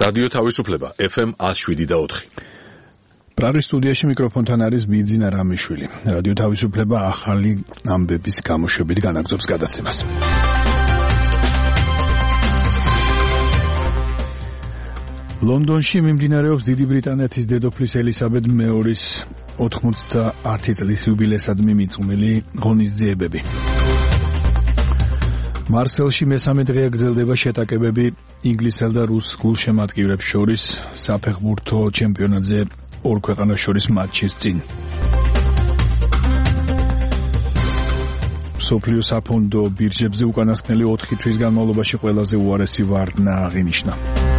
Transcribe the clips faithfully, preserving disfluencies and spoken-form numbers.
რადიო თავისუფლება ეფ ემ one oh seven და four. პრაღის სტუდიაში მიკროფონთან არის ბიძინა რამიშვილი. რადიო თავისუფლება ახალი ამბების გამოშვებით განაგრძობს გადაცემას. ლონდონში მიმდინარეობს დიდი ბრიტანეთის დედოფლის ელისაბედ მეორის ოთხმოცდაათი წლის იუბილეისადმი მიწვეული ღონისძიებები. მარსელში მესამე დღეა გრძელდება შეტაკებები ინგლისელ და რუს გულშემატკივრებს შორის საფეხბურთო ჩემპიონატზე ორ ქვეყანას შორის მატჩის წინ. მსოფლიო საფონდო ბირჟებზე უკანასკნელი ოთხი თვის განმავლობაში ყველაზე უარესი ვარდნა აღინიშნა.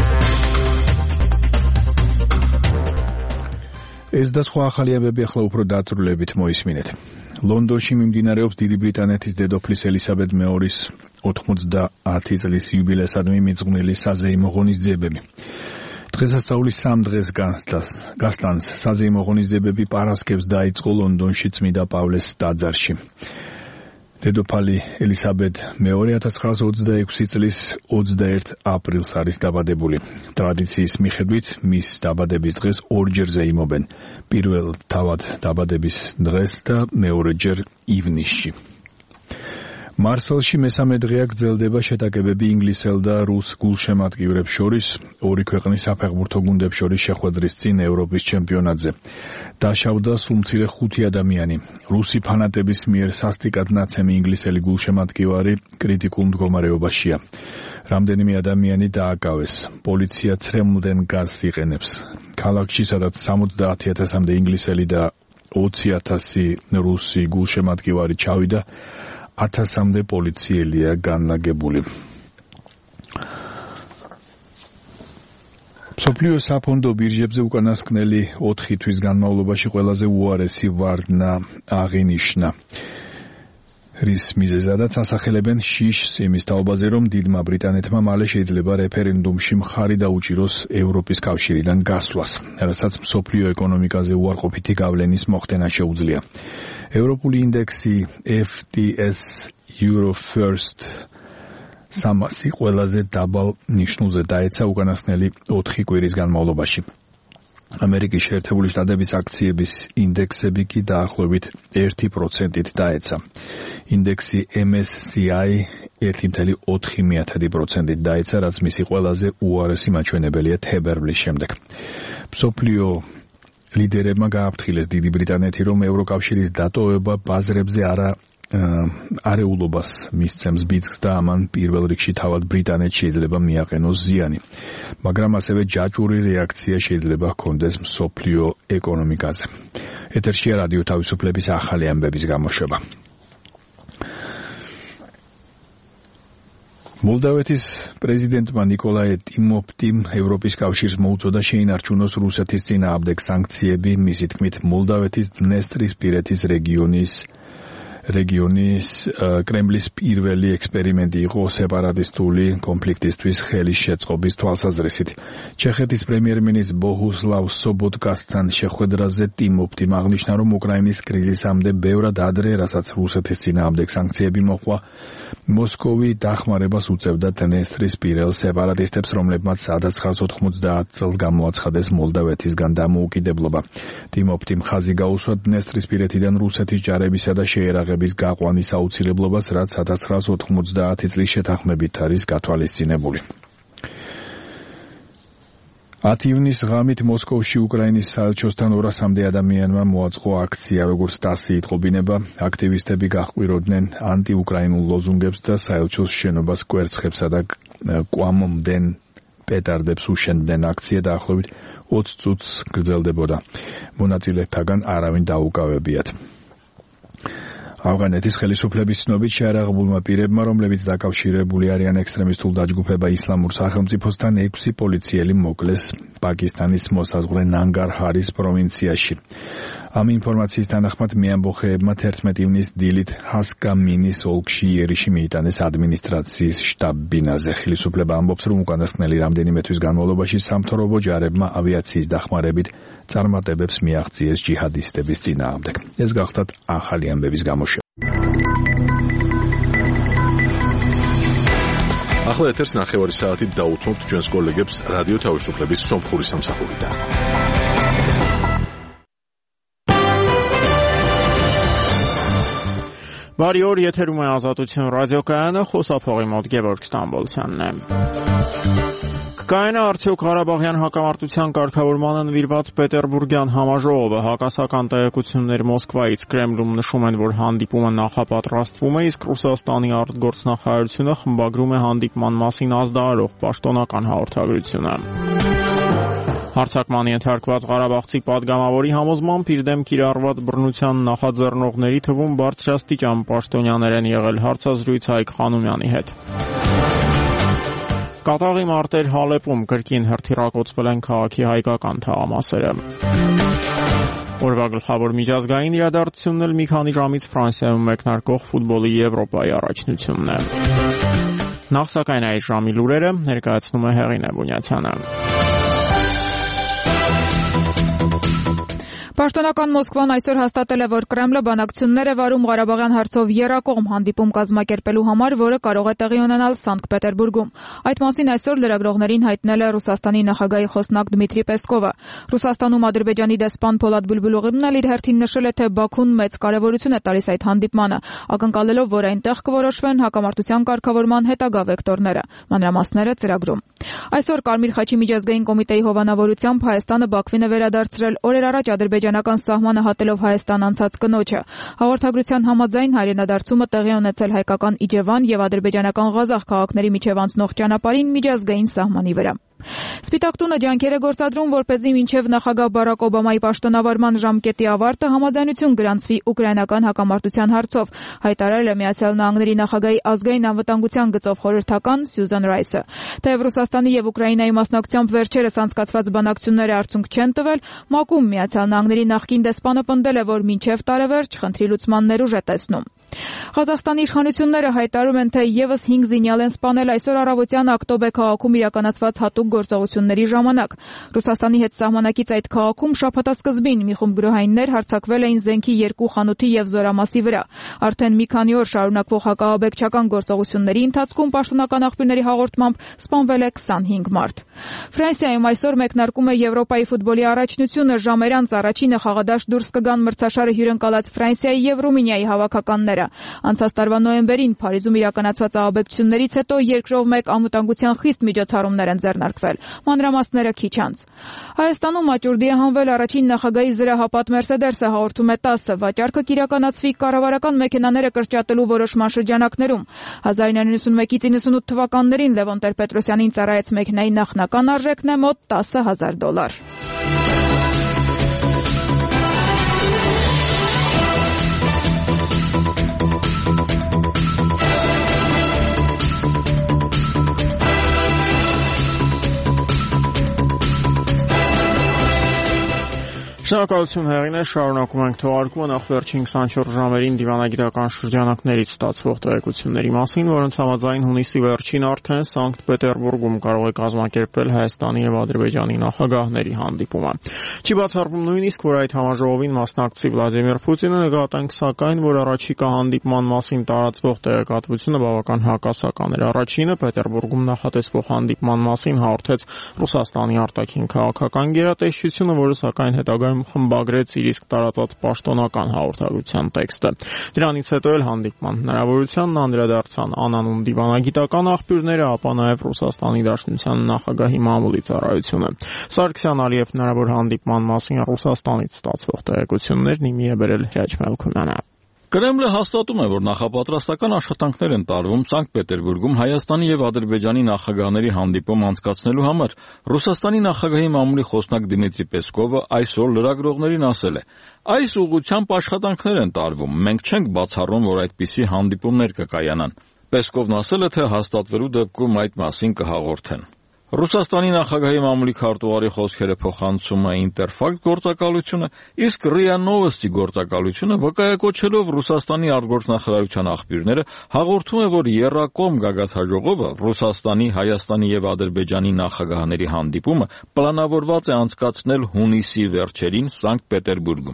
ეს და სხვა ახალი ამბები ახლა უფრო დაწვრილებით მოისმინეთ. ლონდონში მიმდინარეობს დიდი ბრიტანეთის დედოფლის ელისაბედ მეორის ოთხმოცდაათი წლის იუბილეისადმი მიწვეული საზეიმო ღონისძიებები. დღესასწაულის სამ დღეს გასტანს საზეიმო ღონისძიებები პარასკევს დაიწყო ლონდონში წმიდა პავლეს ტაძარში. დედოფალი ელისაბედ მეორე ათას ცხრაასა ოცდაექვსი წლის ოცდაერთი აპრილს არის დაბადებული. ტრადიციის მიხედვით მის დაბადების დღეს ორჯერ ზეიმობენ. პირველ თავად დაბადების დღეს და მეორეჯერ ივნისში. მარსელში მესამე დღეა გრძელდება შეტაკებები ინგლისელ და რუს გულშემატკივრებს შორის ორი ქვეყნის საფეხბურთო გუნდებს შორის შეხვედრის წინ ევროპის ჩემპიონატზე. დაშავდა სულ მცირე ხუთი ადამიანი. რუსი ფანატების მიერ სასტიკად ნაცემი ინგლისელი გულშემატკივარი კრიტიკულ მდგომარეობაშია. რამდენიმე ადამიანი დააკავეს. პოლიცია ცრემლდენ გაზს იყენებს. ქალაქში, სადაც სამოცდაათი ათასამდე ინგლისელი და ოცი ათასი რუსი გულშემატკივარი ჩავიდა, ათასამდე პოლიციელია განლაგებული. მსოფლიო საფონდო ბირჟებზე უკანასკნელი ოთხი თვის განმავლობაში ყველაზე უარესი ვარდნა აღინიშნა. რის მიზეზადაც ასახელებენ შიშს იმის თაობაზე, რომ დიდმა ბრიტანეთმა მალე შეიძლება რეფერენდუმში მხარი დაუჭიროს ევროპის კავშირიდან გასვლას, რასაც მსოფლიო ეკონომიკაზე უარყოფითი გავლენის მოხდენა შეუძლია. ევროპული ინდექსი ეფ ტი ეს Euro First სამასი ყველაზე დაბალ ნიშნულზე დაეცა უკანასკნელი ოთხი კვირის განმავლობაში. ამერიკის შეერთებული შტატების აქციების ინდექსები კი დაახლოებით ერთი პროცენტით დაეცა. ინდექსი ემ ეს სი აი ერთი კoma ოთხი პროცენტით დაეცა, რაც მისი ყველაზე უარესი მაჩვენებელია თებერვლის შემდეგ. მსოფლიო ლიდერებმა გააფრთხილეს დიდი ბრიტანეთი, რომ ევროკავშირის დატოვება ბაზრებზე არა არეულობას მისცემს ბიძგს და ამან პირველ რიგში თავად ბრიტანეთს შეიძლება მიაყენოს ზიანი. მაგრამ ასევე ჯაჭვური რეაქცია შეიძლება ჰქონდეს მსოფლიო ეკონომიკაზე. ეთერშია რადიო თავისუფლების ახალი ამბების გამოშვება. მოლდავეთის პრეზიდენტმა ნიკოლაი ტიმოფტიმ ევროპის კავშირს მოუწოდა შეინარჩუნოს რუსეთის წინააღმდეგ სანქციები. მისი თქმით, მოლდავეთის დნესტრისპირეთის რეგიონის რეგიონის კრემლის პირველი ექსპერიმენტი იყო სეპარატისტული კონფლიქტისთვის ხელის შეწყობის თვალსაზრისით. ჩეხეთის პრემიერ-მინისტრ ბოჰუსლავ სობოტკასთან შეხვედრაზე ტიმოფტიმ აღნიშნა, რომ უკრაინის კრიზისამდე ბევრად ადრე, რასაც რუსეთის წინააღმდეგ სანქციები მოჰყვა, მოსკოვი დახმარებას უწევდა დნესტრისპირელ სეპარატისტებს, რომლებმაც ათას ცხრაასა ოთხმოცდაათ წელს გამოაცხადეს მოლდავეთისგან დამოუკიდებლობა. ტიმოფტიმ ხაზი გაუსვა დნესტრისპირეთიდან რუსეთის ჯარებისა და შეერაღების გაყვანის აუცილებლობას, რაც ათას ცხრაასა ოთხმოცდაათი წლის შეთანხმებით არის გათვალისწინებული. ათი ივნისს ღამით მოსკოვში უკრაინის საელჩოსთან ორასამდე ადამიანმა მოაწყო აქცია, როგორც ტასი იტყობინება. აქტივისტები გაჰყვიროდნენ ანტიუკრაინულ ლოზუნგებს და საელჩოს შენობას კვერცხებსა და კვამმდენ პეტარდებს უშენდნენ. აქცია დაახლოებით ოცი წუთს გრძელდებოდა. მონაწილეებთაგან არავინ დაუკავებიათ. ავღანეთის ხელისუფლების ცნობით შეარაღებულმა პირებმა, რომლებიც დაკავშირებული არიან ექსტრემისტულ დაჯგუფება ისლამურ სახელმწიფოსთან, ექვსი პოლიციელი მოკლეს პაკისტანის მოსაზღვრე ნანგარჰარის პროვინციაში. ამ ინფორმაციის თანახმად მეამბოხეებმა თერთმეტი ივნისს დილით ჰასკამინის ოლქში იერიში მიიტანეს ადმინისტრაციის შტაბ-ბინაზე. ხელისუფლება ამბობს, რომ უკანასკნელი რამდენიმე თვის განმავლობაში სამთავრობო ჯარებმა ავიაციის დახმარებით წარმატებებს მიაღწიეს ჯიჰადისტების წინააღმდეგ. ეს გახლდათ ახალი ამბების გამოშვება. ახლა ეთერს ნახევარი საათით დაუთმობთ ჩვენს კოლეგებს რადიო თავისუფლების სომხური სამსახურიდან. Բարի օր, եթերում է Ազատություն ռադիոկայանը, խոսափողի մոտ Գևորգ Ստամբոլցյանն է։ Կայանը արդյոք Ղարաբաղյան հակամարտության կարգավորմանը նվիրված Պետերբուրգյան համաժողովը հակասական տեղեկություններ Մոսկվայից Կրեմլում նշում են, որ հանդիպումը նախապատրաստվում է, իսկ Ռուսաստանի արտգործնախարարությունը խմբագրում է հանդիպման մասին ազդարարող պաշտոնական հաղորդագրությունը։ Հարձակման ենթարկված ղարաբաղցի պատգամավորի համոզմամբ իր դեմ կիրառված բռնության նախաձեռնողների թվում բարձրաստիճան պաշտոնյաներ են եղել, հարցազրույց Հայկ Խանոմյանի հետ։ Կատաղի մարտեր Հալեպում կրկին հրթիռակոծվել են քաղաքի հայկական թաղամասերը։ Օրվա գլխավոր միջազգային իրադարձությունն էլ մի քանի ժամից Ֆրանսիայում մեկնարկող ֆուտբոլի Եվրոպայի առաջնությունն է։ Նախ սակայն այս ժամի լուրերը ներկայացնում է Հեղինե Բունյացյանը։ Պաշտոնական Մոսկվան այսօր հաստատել է, որ Կրեմլը բանակցություններ է վարում Ղարաբաղյան հարցով եռակողմ հանդիպում կազմակերպելու համար, որը կարող է տեղի ունենալ Սանկտ Պետերբուրգում։ Այդ մասին այսօր լրագրողներին հայտնել է Ռուսաստանի նախագահի խոսնակ Դմիտրի Պեսկովը։ Ռուսաստանում Ադրբեջանի դեսպան Փոլադ Բուլբուլովն էլ իր հերթին նշել է, թե Բաքուն մեծ կարևորություն է տալիս այդ հանդիպմանը, ակնկալելով, որ այնտեղ կորոշվեն հակամարտության կարգավորման հետագա վեկտորները։ Մանրամասները ծրագրում։ Այսօր Կարմիր խաչի միջազգային կոմիտեի հովանավորությամբ Հայաստանը Բաքվին է վերադարձրել օրեր առաջ ադրբեջանական սահմանը հատելով Հայաստան անցած կնոջը։ Հաղորդագրության համաձայն հայրենադարձումը տեղի ունեցել հայկական Իջևան եւ ադրբեջանական Ղազախ քաղաքների միջև անցնող ճանապարհին միջազգային սահմանի վրա։ Սպիտակ տունը ջանքեր է գործադրում, որպեսզի մինչև նախագահ Բարակ Օբամայի պաշտոնավարման ժամկետի ավարտը համաձայնություն գրանցվի ուկրաինական հակամարտության հարցով, հայտարարել է Միացյալ Նահանգների նախագահի ազգային անվտանգության գծով խորհրդական Սյուզան Ռայսը։ Թեև Ռուսաստանի եւ Ուկրաինայի մասնակցությամբ վերջերս անցկացված բանակցությունները արդյունք չեն տվել, ՄԱԿ-ում Միացյալ Նահանգների նախկին դեսպանը պնդել է, որ մինչև տարեվերջ խնդրի լուծման ներուժ է տեսնում։ Ղազախստանի իշխանությունները հայտարարում են, թե եւս հինգ զինյալ են սպանել այսօր առավոտյան Ակտոբե քաղաքում իրականացված հատուկ գործողությունների ժամանակ։ Ռուսաստանի հետ սահմանակից այդ քաղաքում շաբաթասկզբին մի խումբ գրոհայիններ հարձակվել էին զենքի երկու խանութի եւ զորամասի վրա։ Արդեն մի քանի օր շարունակվող հակաաբեկչական գործողությունների ընթացքում պաշտոնական աղբյուրների հաղորդմամբ սպանվել է քսանհինգ մարդ։ Ֆրանսիայում այսօր մեկնարկում է Եվրոպայի ֆուտբոլի առաջնությունը, ժամեր անց առաջինը խաղադաշտ դուրս կգան մրցաշարը հյուրընկալած Ֆրանսիայի եւ Ռումինիայի հավաքականները։ Անցած տարվա նոյեմբերին Փարիզում իրականացված ահաբեկչություններից հետո երկրով մեկ անվտանգության խիստ միջոցառումներ են ձեռնարկվել։ Մանրամասները քիչ անց։ Հայաստանում աճուրդի է հանվել առաջին նախագահի զրահապատ Մերսեդեսը, հաղորդում է տասը, վաճառքը կիրականացվի կառավարական մեքենաները կրճատելու որոշման շրջանակներում։ հազար իննյակ նույնսուն մեկից իննսունութ թվականներին Լևոն Տեր-Պետրոսյանին ծառայեց մեքենայի նախնական արժեքն է մոտ տասը հազար դոլար։ Շնորհակալություն Հեղինե, շարունակում ենք թողարկումը նախ վերջին քսանչորս ժամերին դիվանագիտական շրջանակներից ստացվող տեղեկությունների մասին, որոնց համաձայն հունիսի վերջին արդեն Սանկտ Պետերբուրգում կարող է կազմակերպվել Հայաստանի եւ Ադրբեջանի նախագահների հանդիպումը։ Չի բացառվում նույնիսկ, որ այդ համաժողովին մասնակցի Վլադիմիր Պուտինը, նկատենք սակայն, որ առաջիկա հանդիպման մասին տարածվող տեղեկատվությունը բավական հակասական էր։ Առաջինը Պետերբուրգում նախատեսվող հանդիպման մասին հաղորդեց Ռուսաստանի արտաքին քաղաքական գերատեսչությունը, որը սակայն հետագայում խմբագրեց իր իսկ տարածած պաշտոնական հաղորդագրության տեքստը։ Դրանից հետո էլ հանդիպման հնարավորությանն անդրադարձան անանուն դիվանագիտական աղբյուրները, ապա նաև Ռուսաստանի Դաշնության նախագահի մամուլի ծառայությունը։ Սարգսյան-Ալիև հնարավոր հանդիպման մասին Ռուսաստանից ստացվող տեղեկություններն իմի է բերել Հրաչ Մելքումյանը։ Կրեմլը հաստատում է, որ նախապատրաստական աշխատանքներ են տարվում Սանկտ Պետերբուրգում Հայաստանի եւ Ադրբեջանի նախագահների հանդիպում անցկացնելու համար։ Ռուսաստանի նախագահի մամուլի խոսնակ Դմիտրի Պեսկովը այսօր լրագրողներին ասել է. «Այս ուղղությամբ աշխատանքներ են տարվում, մենք չենք բացառում, որ այդպիսի հանդիպումներ կկայանան»։ Պեսկովն ասել է, թե հաստատվելու դեպքում այդ մասին կհաղորդեն։ Ռուսաստանի նախագահի մամուլի քարտուղարի խոսքերը փոխանցում է Ինտերֆակտ գործակալությունը, իսկ ՌԻԱ Նովոստի գործակալությունը վկայակոչելով Ռուսաստանի արտգործնախարարության աղբյուրները հաղորդում է, որ եռակողմ գագաթնաժողովը Ռուսաստանի, Հայաստանի եւ Ադրբեջանի նախագահների հանդիպումը պլանավորված է անցկացնել հունիսի վերջերին Սանկտ Պետերբուրգում։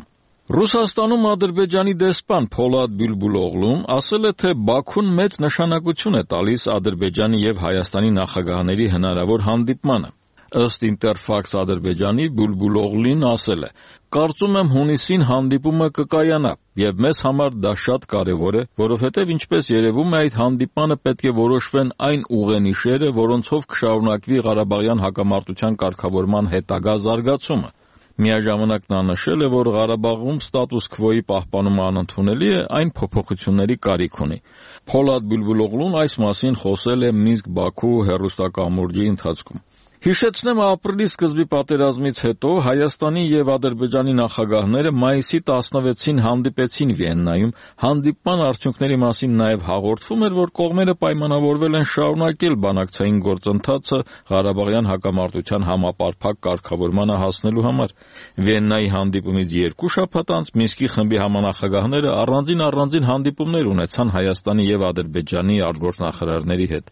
Ռուսաստանում Ադրբեջանի դեսպան Փոլադ Բյուլբուլօղլուն ասել է, թե Բաքուն մեծ նշանակություն է տալիս Ադրբեջանի եւ Հայաստանի նախագահների հնարավոր հանդիպմանը։ Ըստ Ինտերֆաքս Ադրբեջանի Բյուլբուլօղլուն ասել է. «Կարծում եմ հունիսին հանդիպումը կկայանա եւ մեզ համար դա շատ կարեւոր է, որովհետեւ ինչպես երևում է այդ հանդիպմանը պետք է որոշվեն այն ուղենիշերը, որոնցով կշարունակվի Ղարաբաղյան հակամարտության կարգավորման հետագա զարգացումը»։ Միաժամանակ նա նշել է, որ Ղարաբաղում ստատուս քվոյի պահպանումը անընդունելի է, այն փոփոխությունների կարիք ունի։ Փոլադ Բյուլբուլօղլուն այս մասին խոսել է Մինսկ-Բաքու հեռուստակամուրջի ընթացքում։ Հիշեցնեմ, ապրիլի սկզբի պատերազմից հետո Հայաստանի եւ Ադրբեջանի նախագահները մայիսի տասնվեցին հանդիպեցին Վիեննայում։ Հանդիպման արդյունքների մասին նաեւ հաղորդվում էր, որ կողմերը պայմանավորվել են շարունակել բանակցային գործընթացը Ղարաբաղյան հակամարտության համապարփակ կարգավորմանը հասնելու համար։ Վիեննայի հանդիպումից երկու շաբաթ անց Մինսկի խմբի համանախագահները առանձին-առանձին հանդիպումներ ունեցան Հայաստանի եւ Ադրբեջանի արտգործնախարարների հետ։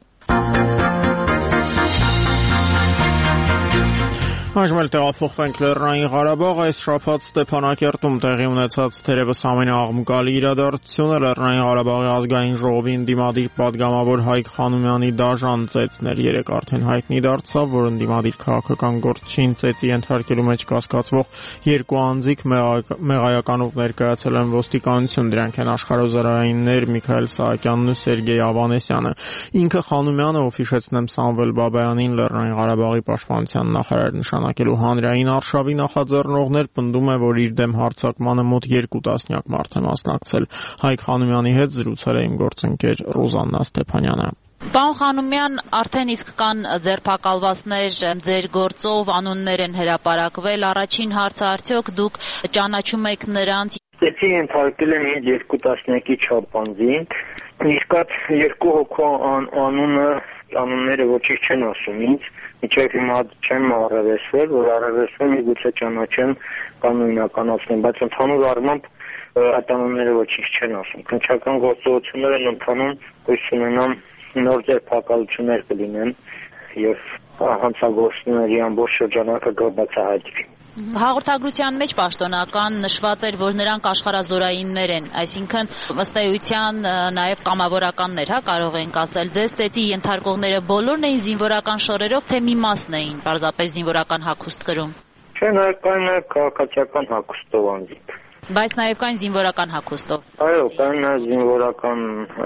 Այժմ էլ տեղափոխվենք Լեռնային Ղարաբաղ, այս շաբաթ Ստեփանակերտում տեղի ունեցած թերևս ամենաաղմկալի իրադարձությունը Լեռնային Ղարաբաղի ազգային ժողովի ընդդիմադիր падգամավոր Հայկ Խանոմյանի դաժան ծեծն էր, երեկ արդեն հայտնի դարձավ, որ ընդդիմադիր քաղաքական գործչին ծեծի ենթարկելու մեջ կասկածվող երկու անձիկ մեղայականով ներկայացել են ոստիկանություն, դրանք են աշխարհազարայիններ Միքայել Սահակյանն ու Սերգեյ Ավանեսյանը։ Ինքը Խանոմյանը, ով հիշեցնեմ Սամվել Բաբայանին Լեռնային Ղարաբաղի պաշտպանության նախարար նշանակելու հանրային արշավի նախաձեռնողներ, պնդում է, որ իր դեմ հարձակմանը մոտ երկու տասնյակ մարդ է մասնակցել։ Հայկ Խանոմյանի հետ զրուցել է իմ գործընկեր Ռոզաննա Ստեփանյանը։ Պարոն Խանոմյան, արդեն իսկ կան ձերբակալվածներ, ձեր գործով անուններ են հրապարակվել։ Առաջին հարցը, արդյոք դուք ճանաչում եք նրանց։ Ծեծի ենթարկել են ինձ երկու տասնյակի չափ անձինք, իսկ այդ երկու հոգու անունը անունները ոչինչ չեն ասում ինձ, մինչև հիմա չեմ առավեսվել, որ առավեսվեմ միգուցե ճանաչեմ կամ նույնականացնեմ, բայց ընդհանուր առմամբ այդ անունները ոչինչ չեն ասում։ Քննչական գործողություններ են ընթանում, հույս ունենամ նոր ձերբակալություններ կլինեն եւ հանցագործների ամբողջ շրջանակը կբացահայտվի։ Հաղորդագրության մեջ պաշտոնական նշված էր, որ նրանք աշխարհազորայիններ են, այսինքն ըստ էության նաև կամավորականներ, հա, կարող ենք ասել։ Ձեզ ծեծի ենթարկողները բոլորն էին զինվորական շորերով, թե մի մասն էին պարզապես զինվորական հագուստ կրում։ Չէ, նաև կային նաև քաղաքացիական հագուստով անձինք։ Բայց նաև կային զինվորական հագուստով։ Այո, կային նաև զինվորական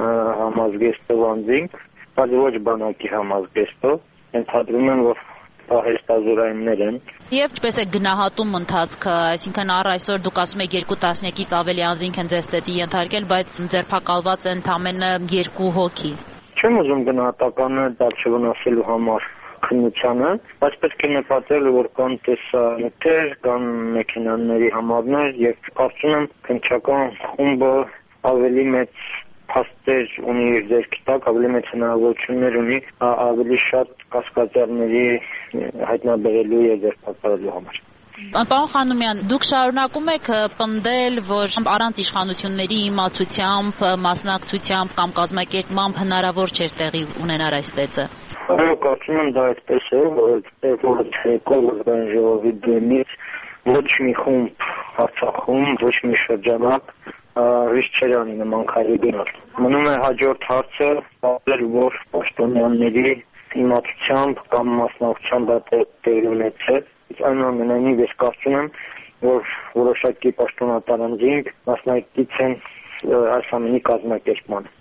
համազգեստով անձինք, բայց ոչ բանակի համազգեստով։ Ենթադրում եմ, որ հեստազորայիններ են։ Եվ ինչպես է գնահատում ընթացքը, այսինքն առ այսօր դուք ասում եք երկու տասնյակից ավելի անձինք են ձեզ ծեծի ենթարկել, բայց ձերբակալված են ընդամենը երկու հոգի։ Չեմ ուզում գնահատականը դարձ չվնասելու համար քննությանը, բայց պետք է նկատել, որ կան տեսանյութեր, կան մեքենաների համարներ եւ կարծում եմ քննչական խումբը ավելի մեծ փաստեր ունի իր ձեռքի տակ, ավելի մեծ հնարավորություններ ունի ավելի շատ կասկածյալների հայտնաբերելու եւ ձերբակալելու համար։ Պարոն Խանոմյան, դուք շարունակում եք պնդել, որ առանց իշխանությունների իմացությամբ, մասնակցությամբ կամ կազմակերպմամբ հնարավոր չէր տեղի ունենալ այս ծեծը։ Այո, կարծում եմ դա այդպես է, որ ազգային ժողովի դեմից ոչ մի խումբ Արցախում, ոչ մի շրջանակ ռիսկ չէր անի նման քայլի գնալ։ Մնում է հաջորդ հարցը, ապրել որ պաշտոնյաների իմացությամբ կամ մասնակցությամբ դա տեղի ունեցել։ Այնուամենայնիվ ես կարծում եմ, որ որոշակի պաշտոնատար անձինք մասնակից են այս ամենի կազմակերպմանը։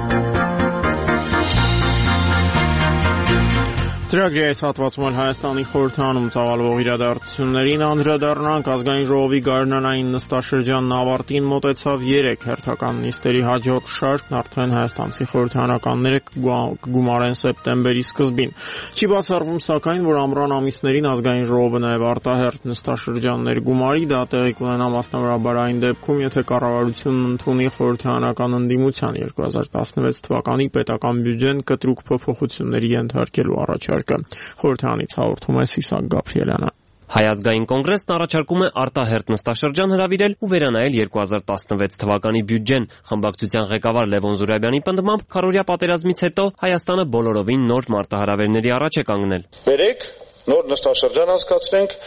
Ծրագրի այս հատվածում էլ Հայաստանի խորհրդարանում ծավալվող իրադարձություններին անդրադառնանք։ Ազգային ժողովի գարնանային նստաշրջանն ավարտին մոտեցավ երեք հերթական նիստերի հաջորդ շարքն արդեն հայաստանցի խորհրդարանականները կգումարեն սեպտեմբերի սկզբին։ Չի բացառվում սակայն, որ ամռան ամիսներին ազգային ժողովը նաև արտահերթ նստաշրջաններ գումարի, դա տեղի կունենա մասնավորաբար այն դեպքում, եթե կառավարությունն ընդունի խորհրդարանական ընդդիմության երկու հազար տասնվեց թվականի պետական բյուջեն կտրուկ փոփոխությունների ենթարկելու առաջ Խորհրդարանից հաղորդում է Սիսակ Գաբրիելյանը։ Հայ ազգային կոնգրեսն առաջարկում է արտահերթ նստաշրջան հրավիրել ու վերանայել երկու հազար տասնվեց թվականի բյուջեն։ Խմբակցության ղեկավար Լևոն Զուրաբյանի պնդմամբ քառօրյա պատերազմից հետո Հայաստանը բոլորովին նոր մարտահրավերների առաջ է կանգնել։ Վերեք նոր նստաշրջան անցկացրենք,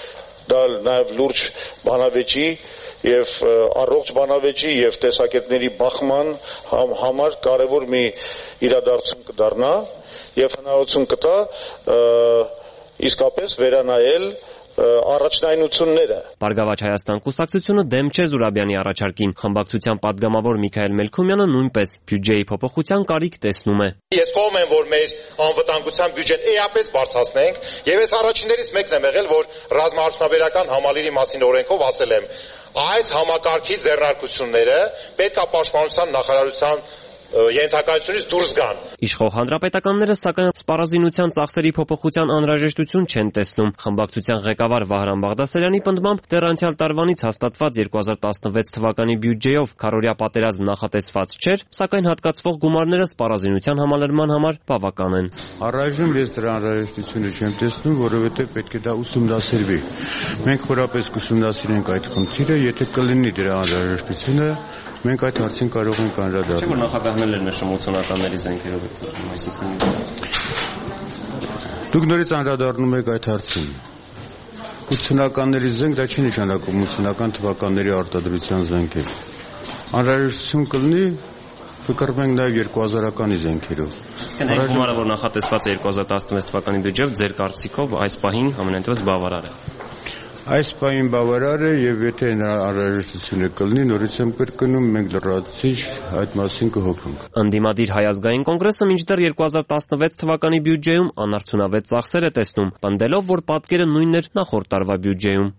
դա նաև լուրջ բանավեճի եւ առողջ բանավեճի եւ տեսակետների բախման համար կարևոր մի իրադարձություն կդառնա եւ հնարավորություն կտա իսկապես վերանայել առաջնայնությունները։ Բարգավաճ Հայաստան կուսակցությունը դեմ չէ Զուրաբյանի առաջարկին։ Խմբակցության պատգամավոր Միքայել Մելքումյանը նույնպես բյուջեի փոփոխության կարիք տեսնում է։ Ես կողմ եմ, որ մեր անվտանգության բյուջեն էապես բարձրացնենք, եւ ես առաջիններից մեկն եմ եղել, որ ռազմաարդյունաբերական համալիրի մասին օրենքով ասել եմ, այս համակարգի ձեռնարկությունները պետք է պաշտպանության նախարարության ենթակայությունից դուրս գան։ Իշխող հանրապետականները սակայն սպառազինության ծախսերի փոփոխության անհրաժեշտություն չեն տեսնում։ Խմբակցության ղեկավար Վահրամ Բաղդասարյանի պնդմամբ դեռ անցյալ տարվանից հաստատված երկու հազար տասնվեց թվականի բյուջեով քառօրյա պատերազմ նախատեսված չէր, սակայն հատկացվող գումարները սպառազինության համալրման համար բավական են։ Առայժմ ես դրա անհրաժեշտությունը չեմ տեսնում, որովհետև պետք է դա ուսումնասիրվի։ Մենք խորապես կուսումնասիրենք այդ խնդիրը, եթե կլինի դրա անհրաժեշտությունը, մենք այդ հարցին կարող ենք անդրադառնալ։ Չէ՞ որ նախագահն էր նշում ութսունականների զենքերով, այսինքն դուք նորից անդրադառնում եք այդ հարցին։ ութսունականների զենք դա չի նշանակում ութսունական թվականների արտադրության զենքեր։ Անհրաժեշտություն կլինի կկրվենք նաև երկու հազարականի զենքերով։ Իսկ այն գումարը, որ նախատեսված է երկու հազար տասնվեց թվականի բյուջեով, ձեր կարծիքով այս պահին ամենայնտեղս բավարար է։ Այս պահին բավարար է եւ եթե անհրաժեշտությունը կլինի, նորից եմ կրկնում, մենք լրացիչ այդ մասին կհոգնենք։ Անդիմադիր Հայ ազգային կոնգրեսը մինչդեռ երկու հազար տասնվեց թվականի բյուջեում անարդյունավետ ծախսեր է տեսնում, պնդելով, որ պատկերը նույնն էր նախորդ տարվա բյուջեում։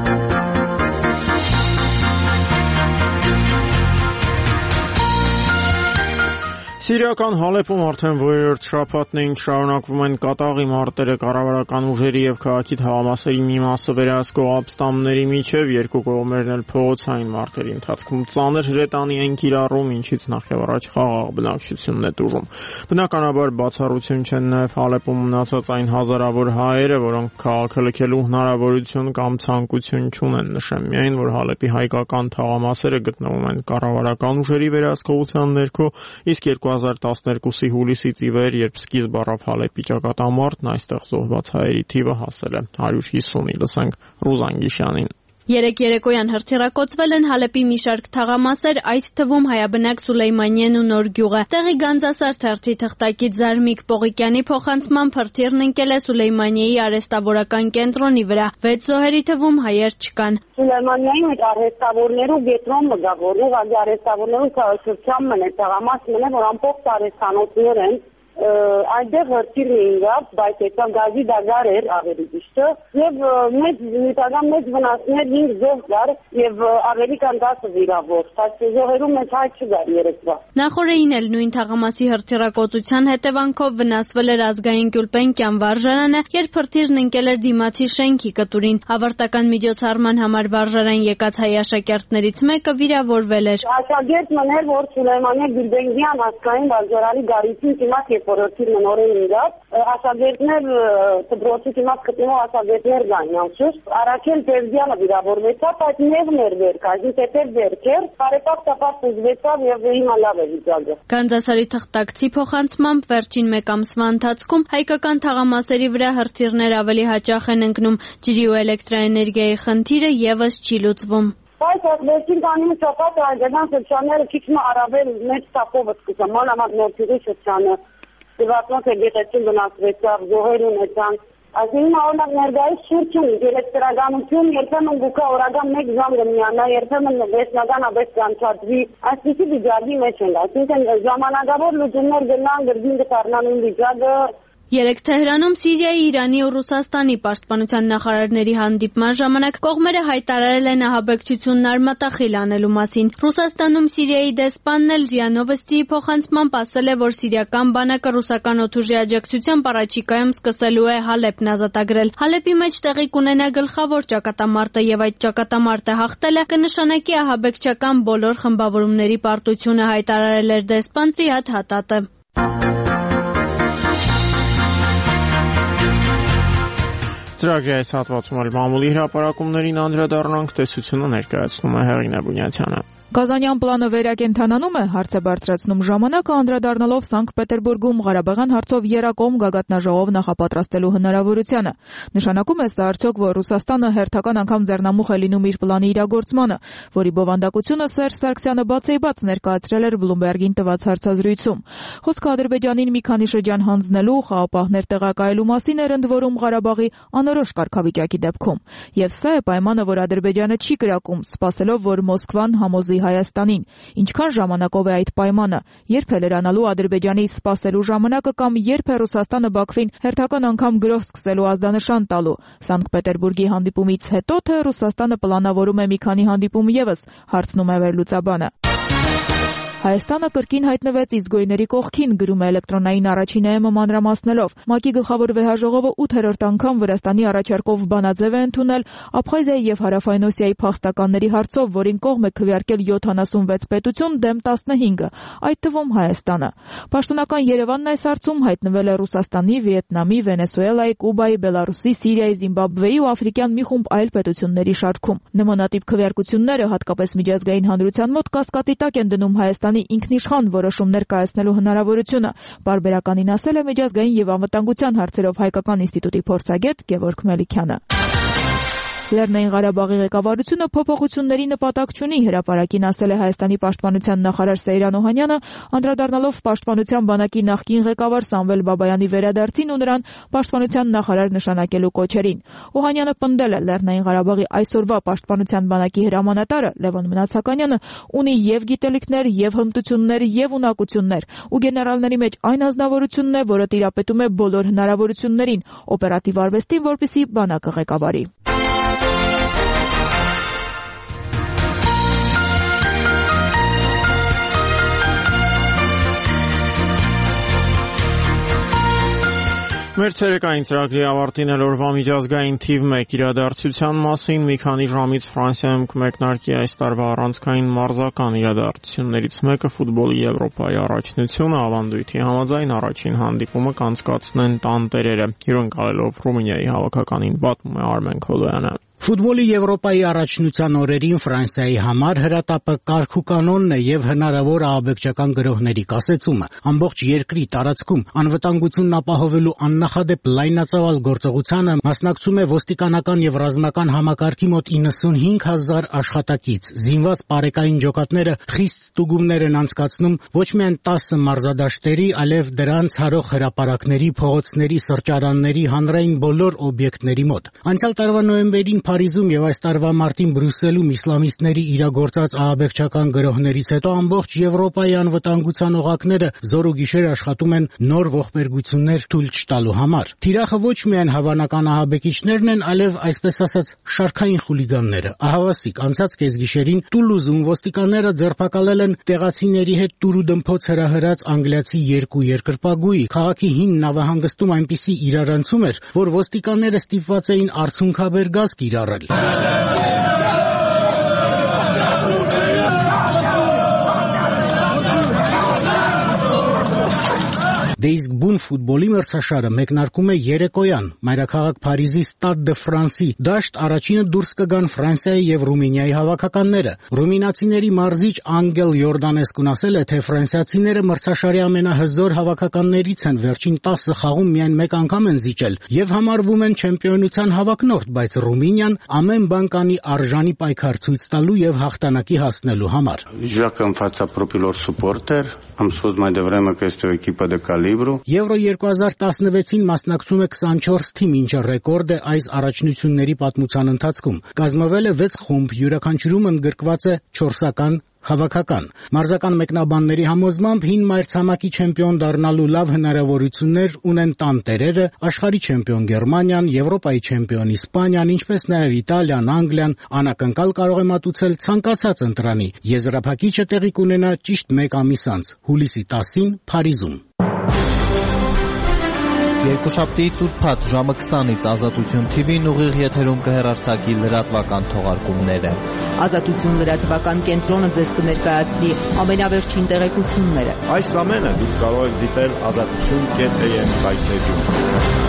Սիրիական Հալեպում արդեն որերորդ շաբաթն էին շարունակվում են կատաղի մարտերը կառավարական ուժերի եւ քաղաքի թաղամասերի մի մասը վերահսկող ապստամբների միջև, երկու կողմերն էլ փողոցային մարտերի ընթացքում ծանր հրետանի են կիրառում, ինչից նախ եւ առաջ խաղաղ բնակչությունն է տուժում։ Բնականաբար բացառություն չեն նաեւ Հալեպում մնացած այն հազարավոր հայերը, որոնք քաղաքը լքելու հնարավորություն կամ ցանկություն չունեն, նշեմ միայն, որ Հալեպի հայկական թաղամասերը գտնվում են կառավարական ուժերի վերահսկողության ներքո, իսկ երկու հազար տասներկուսի հուլիսից ի վեր, երբ սկիզբ առավ Հալեպի ճակատամարտն, այստեղ զոհված հայերի թիվը հասել է հարյուր հիսունի, լսենք Ռուզան Գիշյանին։ Երեկ երեկոյան հրթիռակոծվել են Հալեպի մի շարք թաղամասեր, այդ թվում հայաբնակ Սուլեյմանիեն ու Նոր գյուղը։ Տեղի Գանձասար թերթի թղթակից Զարմիկ Պողիկյանի փոխանցմամբ հրթիռն ընկել է Սուլեյմանիեի արհեստավորական կենտրոնի վրա։ Վեց զոհերի թվում հայեր չկան։ Սուլեյմանիեի հետ արհեստավորներու գետրոն մգա, որ ուղղակի արհեստավորներու շրջան մնե թաղամաս մնե, որ ամբողջ արհեստանոցներ են այնտեղ հրթիռն եղավ, բայց դա գազի դագար էր ավելի ճիշտ եւ մեծ նույնական մեծ վնասներ հինգ զոհ կար եւ ավելի քան տասը վիրավոր, բայց զոհերու մեջ հայտ չկար երեկվա։ Նախորդին էլ նույն թաղամասի հրթիռակոծության հետևանքով վնասվել էր ազգային Գյուլպենկյան վարժարանը, երբ հրթիռն ընկել էր դիմացի շենքի կտուրին։ Ավարտական միջոցառման համար վարժարան եկած հայ աշակերտներից մեկը վիրավորվել էր։ Աշակերտ մներ, որ Սուլեյմանիե Գյուլպենկյան ազգային վարժարանի գարիցին դիմաց որոշիր մնորեն իրավ, աշակերտներ դպրոցի դիմաց գտնող աշակերտներ կան անշուշտ, Արաքել Բերդյանը վիրավորվեցավ, այդ նեղն էր վերք, այսին տետեր վերք էր, բարեպակ տապակ ուզվեցավ եւ հիմա լավ է վիճակը։ Գանձասարի թղթակցի փոխանցմամբ վերջին մեկ ամսվա ընթացքում հայկական թաղամասերի վրա հրթիռներ ավելի հաճախ են ընկնում, ջրի ու էլեկտրաէներգիայի խնդիրը եւս չի լուծվում։ Բայց վերջին տանին շաբաթը հայկական շրջանները քիչ մ առավել մեծ տապով սկսում, մանավանդ Նորթիրի շրջանը Դվատնոց է գետեցին վնասվեցավ, զոհեր ունեցան, այսինքն օրինակ ներկայիս շուրջ ունի, էլեկտրականություն, երբեմն գուկա օրական մեկ ժամ կմիանա, երբեմն վերջնականապես կանչադրվի, այսպիսի վիճակի մեջ են, այսինքն ժամանակավոր լուծումներ գնան, գրգին կդառնան նույն վիճակը։ Երեկ Թեհրանում Սիրիայի, Իրանի ու Ռուսաստանի պաշտպանության նախարարների հանդիպման ժամանակ կողմերը հայտարարել են ահաբեկչությունն արմատախիլ անելու մասին։ Ռուսաստանում Սիրիայի դեսպանն էլ ՌԻԱ Նովոստիի փոխանցմամբ ասել է, որ սիրիական բանակը ռուսական օդուժի աջակցությամբ առաջիկայում սկսելու է Հալեպն ազատագրել։ Հալեպի մեջ տեղի կունենա գլխավոր ճակատամարտը եւ այդ ճակատամարտը հաղթելը կնշանակի ահաբեկչական բոլոր խմբավորումների պարտությունը, հայտարարել էր դեսպան Ռիհաթ Հատատը։ Ծրագրի այս հատվածում էլ մամուլի հրապարակումներին անդրադառնանք, տեսությունը ներկայացնում է Հեղինե Բունյացյանը։ Կազանյան պլանը վերակենդանանում է, հարց է բարձրացնում ժամանակը, անդրադառնալով Սանկտ Պետերբուրգում Ղարաբաղյան հարցով եռակողմ գագաթնաժողով նախապատրաստելու հնարավորությանը։ Նշանակում է սա արդյոք, որ Ռուսաստանը հերթական անգամ ձեռնամուխ է լինում իր պլանի իրագործմանը, որի բովանդակությունը Սերժ Սարգսյանը բացեիբաց ներկայացրել էր Բլումբերգին տված հարցազրույցում։ Խոսքը Ադրբեջանին մի քանի շրջան հանձնելու, խաղապահներ տեղակայելու մասին էր, ընդ որում Ղարաբաղի անորոշ կարգավիճակի դեպքում։ Եվ սա է պայմանը, որ Ադրբեջանը չի կրակում, սպասելով, որ Մոսկվան համոզի Հայաստանին։ Ինչքան ժամանակով է այդ պայմանը, երբ է լրանալու Ադրբեջանի սպասելու ժամանակը կամ երբ է Ռուսաստանը Բաքվին հերթական անգամ գրոհ սկսելու ազդանշան տալու։ Սանկտ Պետերբուրգի հանդիպումից հետո թե Ռուսաստանը պլանավորում է մի քանի հանդիպում ևս, հարցնում է վերլուծաբանը։ Հայաստանը կրկին հայտնվեց իզգոյների կողքին, գրում է էլեկտրոնային առաջին ԵՄ մանրամասնելով։ ՄԱԿ-ի գլխավոր վեհաժողովը ութերորդ անգամ Վրաստանի առաջարկով բանաձև է ընդունել Աբխազիայի եւ Հարավային Օսիայի փախստականների հարցով, որին կողմ է քվեարկել յոթանասունվեց պետություն դեմ տասնհինգը, այդ թվում Հայաստանը։ Պաշտոնական Երևանն այս հարցում հայտնվել է Ռուսաստանի, Վիետնամի, Վենեսուելայի, Կուբայի, Բելարուսի, Սիրիայի, Զիմբաբվեի ու աֆրիկյան մի խումբ այլ պետությունների շարքում։ Նմանատիպ քվեարկությունները, հատկապես միջազգային հանրության մոտ, կասկածի տակ են դնում Հայաստանի ինքնիշխան որոշումներ կայացնելու հնարավորությունը, պարբերականին ասել է միջազգային եւ անվտանգության հարցերով հայկական ինստիտուտի փորձագետ Գևորգ Մելիքյանը։ Լեռնային Ղարաբաղի ղեկավարությունը փոփոխությունների նպատակ չունի, հրապարակին ասել է Հայաստանի պաշտպանության նախարար Սեյրան Օհանյանը, անդրադառնալով պաշտպանության բանակի նախկին ղեկավար Սամվել Բաբայանի վերադարձին ու նրան պաշտպանության նախարար նշանակելու կոչերին։ Օհանյանը պնդել է Լեռնային Ղարաբաղի այսօրվա պաշտպանության բանակի հրամանատարը Լևոն Մնացականյանը ունի եւ գիտելիքներ, եւ հմտություններ, եւ ունակություններ, ու գեներալների մեջ այն ազնվորությունն է, որը տիրապետում է բոլոր հնարավորություններին, օպերատիվ արվեստին, որպեսզի բանակը ղեկավարի։ Մեր ցերեկային ծրագրի ավարտին էլ օրվա միջազգային թիվ մեկ իրադարձության մասին մի քանի ժամից Ֆրանսիայում կմեկնարկի այս տարվա առանցքային մարզական իրադարձություններից մեկը ֆուտբոլի Եվրոպայի առաջնությունը, ավանդույթի համաձայն առաջին հանդիպումը կանցկացնեն տանտերերը, հյուրընկալելով Ռումինիայի հավաքականին, պատմում է Արմեն Քոլոյանը։ Ֆուտբոլի Եվրոպայի առաջնության օրերին Ֆրանսիայի համար հրատապը կարգ ու կանոնն է եւ հնարավոր ահաբեկչական գրոհների կասեցումը։ Ամբողջ երկրի տարածքում անվտանգությունն ապահովելու աննախադեպ լայնածավալ գործողությանը մասնակցում է ոստիկանական եւ ռազմական համակարգի մոտ իննսունհինգ հազար աշխատակից։ Զինված պարեկային ջոկատները խիստ ստուգումներ են անցկացնում ոչ միայն տասը մարզադաշտերի, այլև դրանց հարող հրապարակների, փողոցների, սրճարանների, հանրային բոլոր օբյեկտների մոտ։ Անցյալ տարվա նոյեմբերին Փարիզում եւ այս տարվա մարտին Բրյուսելում իսլամիստների իրագործած ահաբեկչական գրոհներից հետո ամբողջ Եվրոպայի անվտանգության օղակները զոր ու գիշեր աշխատում են նոր ողբերգություններ թույլ չտալու համար։ Թիրախը ոչ միայն հավանական ահաբեկիչներն են, այլև այսպես ասած շարքային խուլիգանները։ Ահավասիկ անցած կեսգիշերին Տուլուզում ոստիկանները ձերբակալել են տեղացիների հետ տուրու դմփոց հրահրած անգլիացի երկու երկրպագուի։ Քաղաքի հին նավահանգստում այնպիսի իրարանցում էր, որ ոստիկանները ստիպված էին արցունքաբեր գազ կիրառել։ Դե իսկ բուն ֆուտբոլի մրցաշարը մեկնարկում է երեկոյան մայրաքաղաք Փարիզի Stade de France-ի դաշտ առաջինը դուրս կգան Ֆրանսիայի եւ Ռումինիայի հավաքականները։ Ռումինացիների մարզիչ Անգել Յորդանեսկուն ասել է, թե ֆրանսիացիները մրցաշարի ամենահզոր հավաքականներից են, վերջին տասը խաղում միայն մեկ անգամ են զիջել եւ համարվում են չեմպիոնության հավակնորդ, բայց Ռումինիան ամեն բան կանի արժանի պայքար ցույց տալու եւ հաղթանակի հասնելու համար։ Եվրո երկու հազար տասնվեցին մասնակցում է քսանչորս թիմ, ինչը ռեկորդ է այս առաջնությունների պատմության ընթացքում։ Կազմվել է վեց խումբ, յուրաքանչյուրում ընդգրկված է չորսական հավաքական։ Մարզական մեկնաբանների համոզմամբ հին մայրցամաքի չեմպիոն դառնալու լավ հնարավորություններ ունեն տանտերերը, աշխարհի չեմպիոն Գերմանիան, Եվրոպայի չեմպիոն Իսպանիան, ինչպես նաև Իտալիան, Անգլիան, անակնկալ կարող է մատուցել ցանկացած ընտրանի։ Եզրափակիչը տեղի կունենա ճիշտ մեկ ամիս անց, հուլիսի տասին Փարիզում։ Երկուշաբթի ծուրփաթ ժամը քսանից Ազատություն թի վին ուղիղ եթերում կհեռարձակի լրատվական թողարկումները։ Ազատություն լրատվական կենտրոնը ձեզ կներկայացնի ամենավերջին տեղեկությունները։ Այս ամենը դուք կարող եք դիտել ազատություն կետ էյ էմ վայթեջում։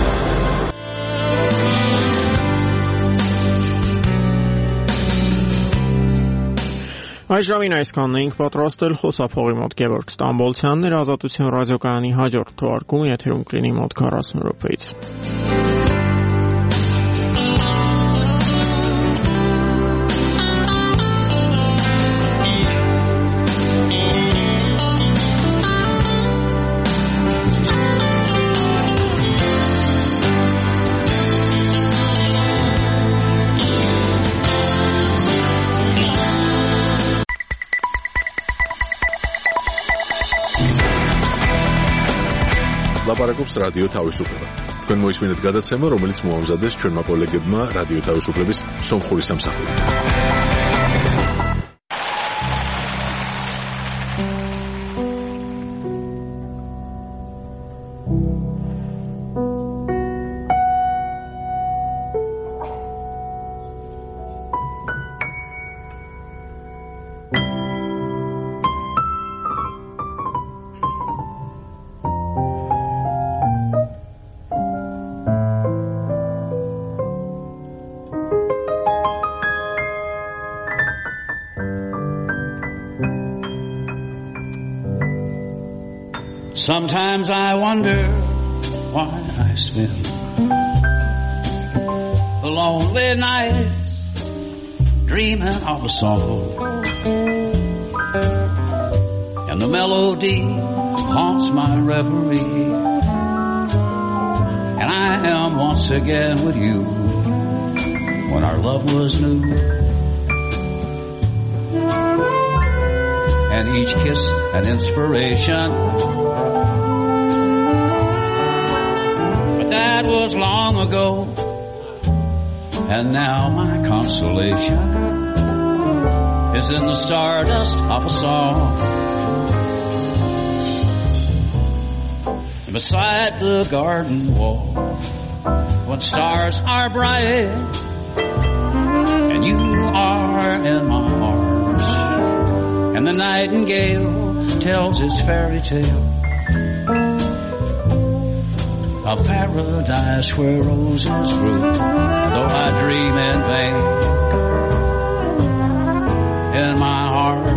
Այս ժամին այսքանն էինք պատրաստել խոսափողի մոտ Գևորգ Ստամբոլցյանն էր Ազատություն ռադիոկայանի հաջորդ թողարկումը եթերում կլինի մոտ քառասուն րոպեից։ ლაპარაკობს რადიო თავისუფლება. თქვენ მოისმინეთ გადაცემა, რომელიც მოამზადეს ჩვენმა კოლეგებმა რადიო თავისუფლების სომხური სამსახური. Sometimes I wonder why I spend the lonely nights dreaming of a song, and the melody haunts my reverie, and I am once again with you when our love was new, and each kiss an inspiration. That was long ago, and now my consolation is in the stardust of a song. Beside the garden wall, when stars are bright, and you are in my arms, and the nightingale tells his fairy tale of paradise where roses grew. Though I dream in vain, in my heart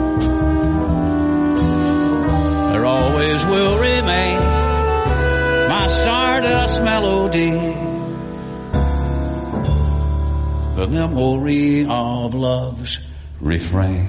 there always will remain my stardust melody, the memory of love's refrain.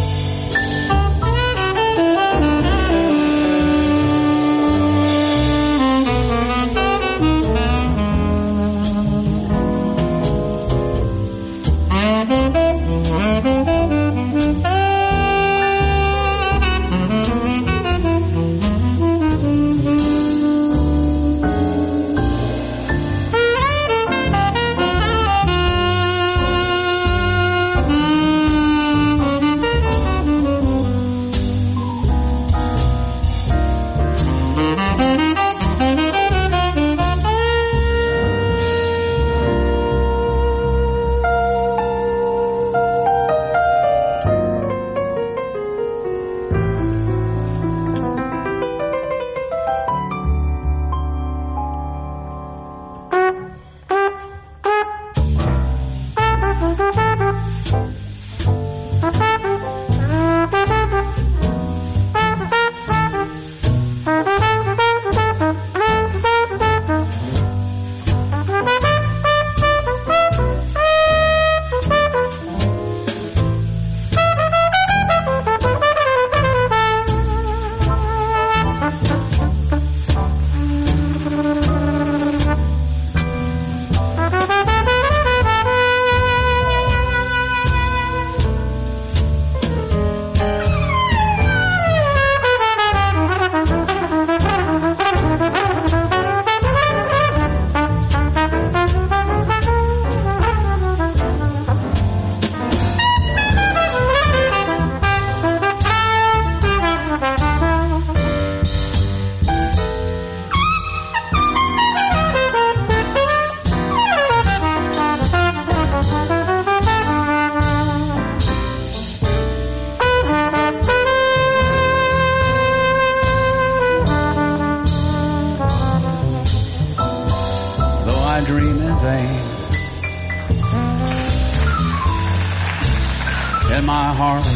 Dream in vain. In my heart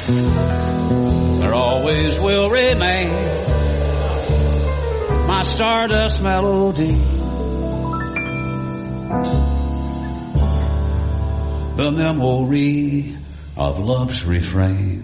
there always will remain my stardust melody, the memory of love's refrain.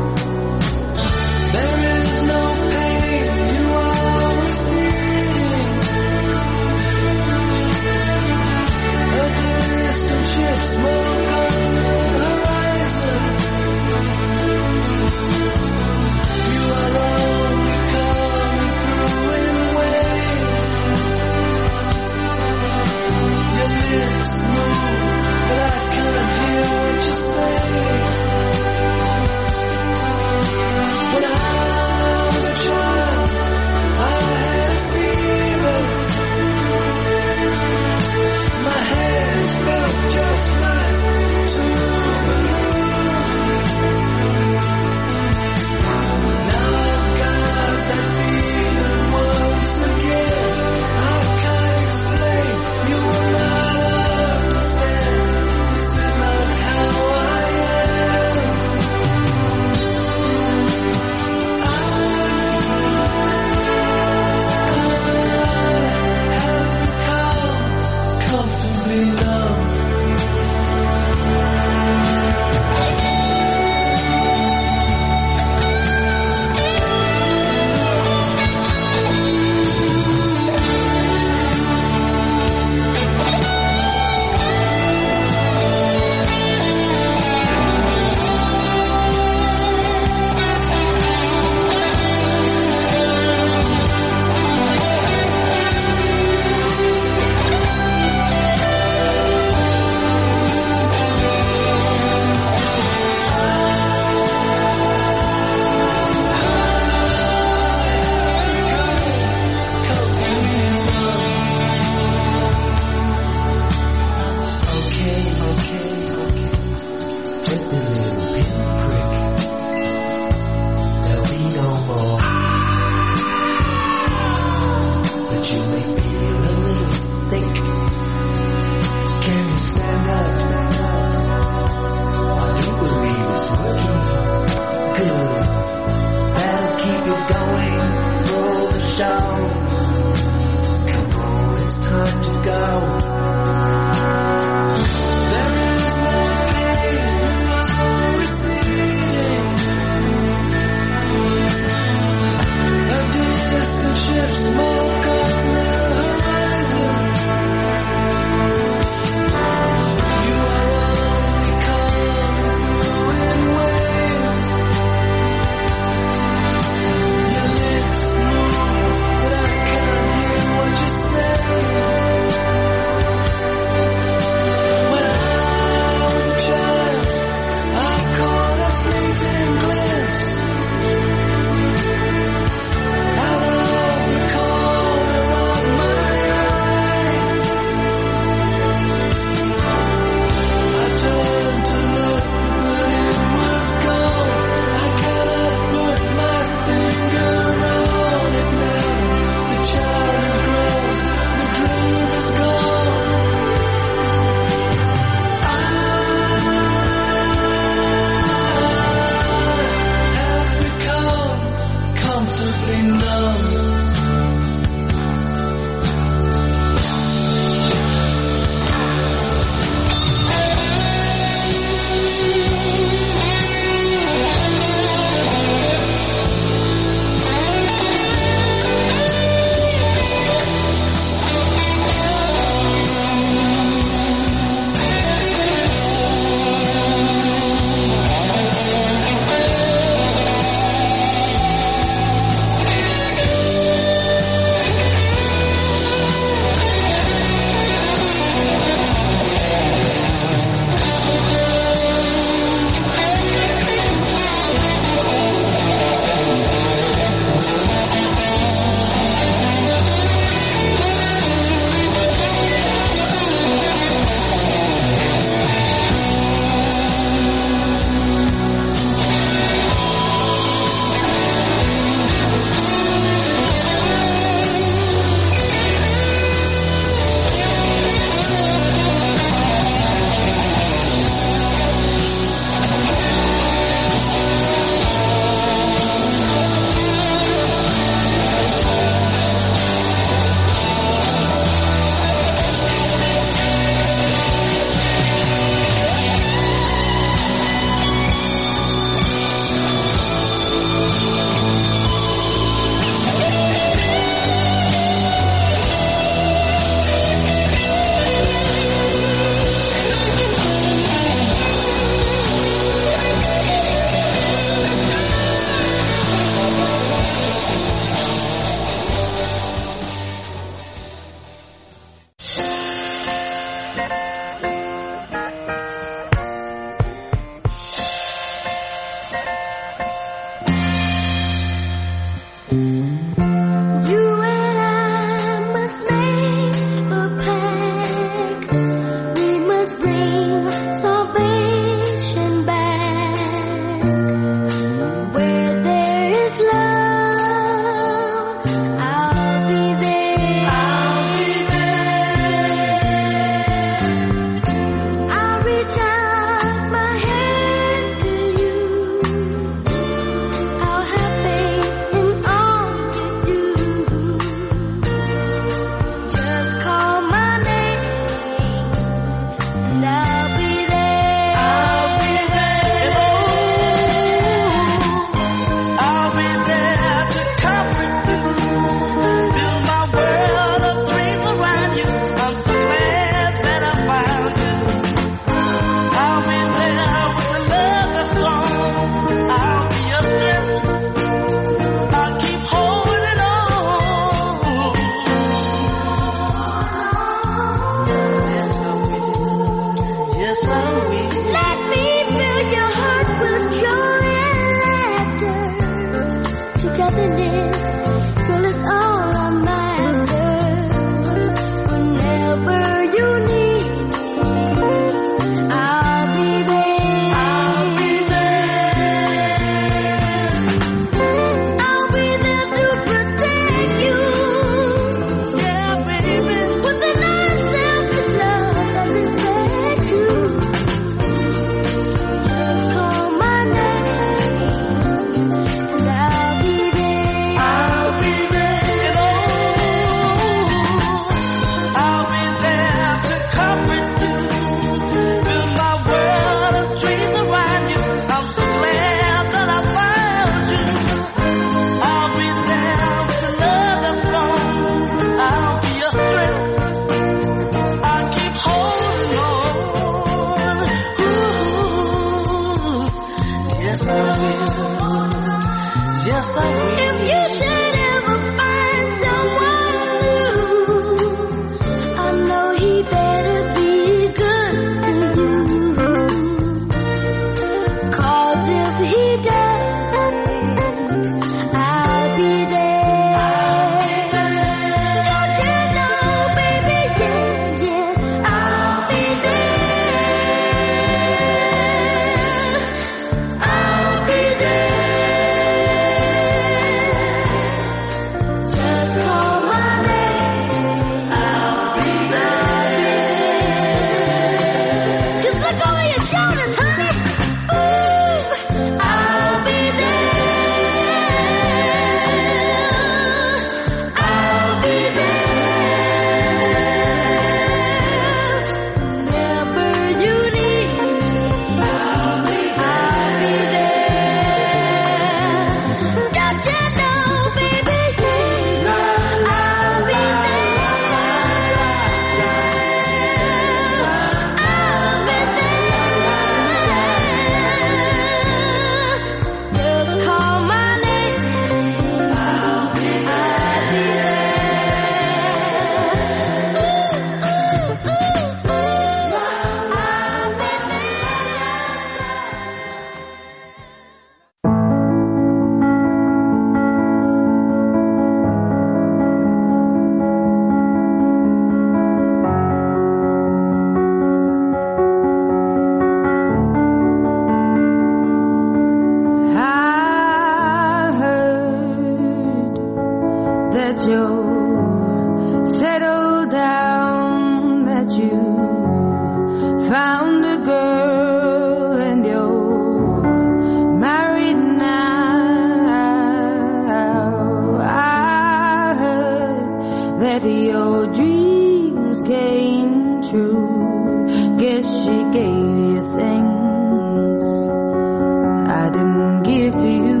true. Guess she gave you things I didn't give to you.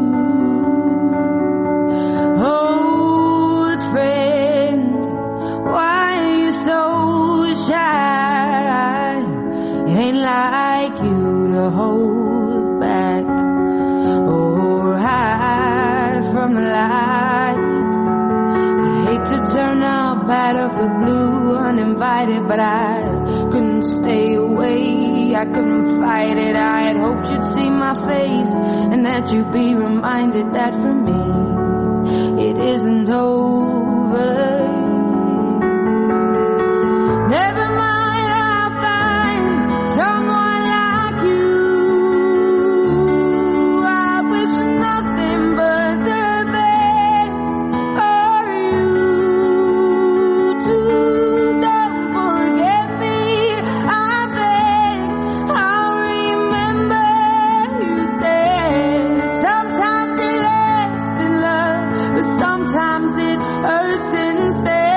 Old friend, why are you so shy? It ain't like you to hold back or hide from the light. I hate to turn up out of the blue uninvited, but I couldn't stay away, I couldn't fight it. I had hoped you'd see my face and that you'd be reminded that for me it isn't over. Never mind, I'll find someone like you. I wish nothing but the best for you too. Don't forget me, I beg. I'll remember you said sometimes it lasts in love, but sometimes it hurts instead.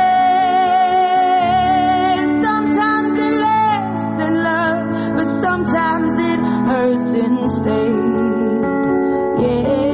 Sometimes it lasts in love, but sometimes it hurts instead. Yeah.